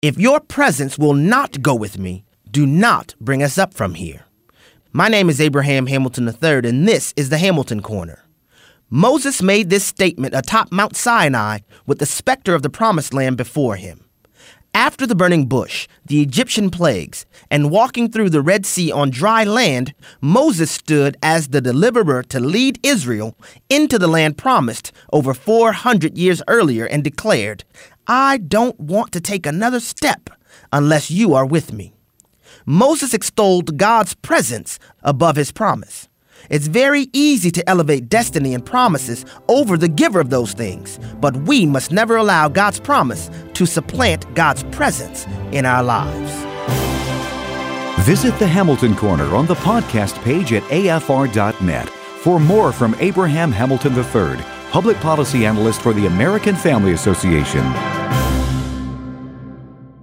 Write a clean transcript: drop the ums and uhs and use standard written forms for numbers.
If your presence will not go with me, do not bring us up from here. My name is Abraham Hamilton III, and this is the Hamilton Corner. Moses made this statement atop Mount Sinai with the specter of the Promised Land before him. After the burning bush, the Egyptian plagues, and walking through the Red Sea on dry land, Moses stood as the deliverer to lead Israel into the land promised over 400 years earlier and declared, "I don't want to take another step unless you are with me." Moses extolled God's presence above his promise. It's very easy to elevate destiny and promises over the giver of those things, but we must never allow God's promise to supplant God's presence in our lives. Visit the Hamilton Corner on the podcast page at afr.net for more from Abraham Hamilton III, Public Policy Analyst for the American Family Association.